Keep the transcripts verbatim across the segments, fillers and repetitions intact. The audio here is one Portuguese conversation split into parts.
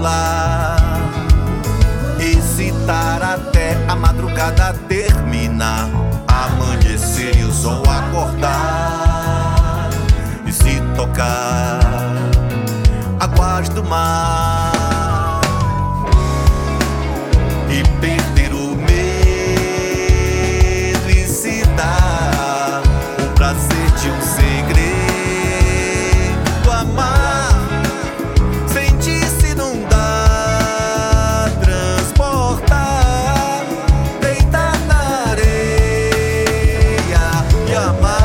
lá, excitar até a madrugada terminar, amanhecer e o sol acordar e se tocar águas do mar e perder o medo e se dar o prazer de um segredo, amar, sentir-se inundar, transportar, deitar na areia e amar.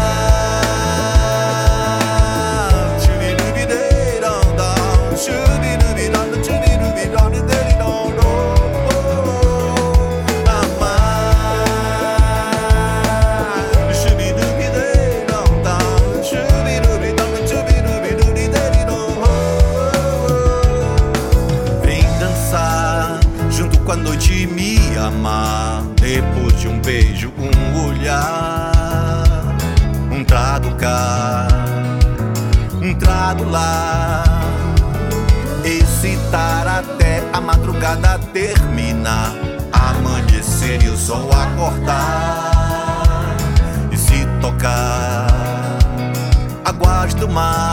A noite me amar, depois de um beijo, um olhar, um trago cá, um trago lá, excitar até a madrugada terminar, amanhecer e o sol acordar e se tocar águas do mar.